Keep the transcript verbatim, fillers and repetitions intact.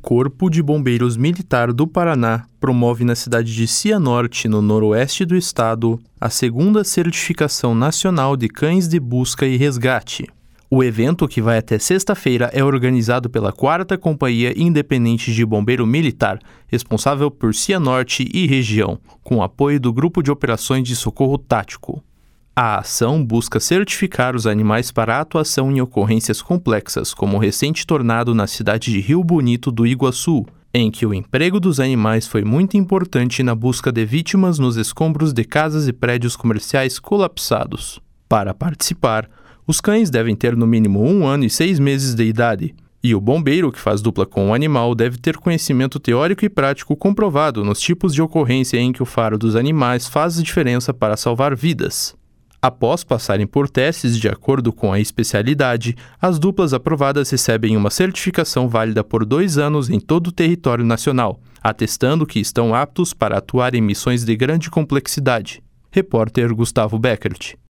Corpo de Bombeiros Militar do Paraná promove na cidade de Cianorte, no noroeste do estado, a segunda certificação nacional de cães de busca e resgate. O evento, que vai até sexta-feira, é organizado pela quarta Companhia Independente de Bombeiro Militar, responsável por Cianorte e região, com apoio do Grupo de Operações de Socorro Tático. A ação busca certificar os animais para atuação em ocorrências complexas, como o recente tornado na cidade de Rio Bonito do Iguaçu, em que o emprego dos animais foi muito importante na busca de vítimas nos escombros de casas e prédios comerciais colapsados. Para participar, os cães devem ter no mínimo um ano e seis meses de idade, e o bombeiro que faz dupla com o animal deve ter conhecimento teórico e prático comprovado nos tipos de ocorrência em que o faro dos animais faz diferença para salvar vidas. Após passarem por testes de acordo com a especialidade, as duplas aprovadas recebem uma certificação válida por dois anos em todo o território nacional, atestando que estão aptos para atuar em missões de grande complexidade. Repórter Gustavo Beckert.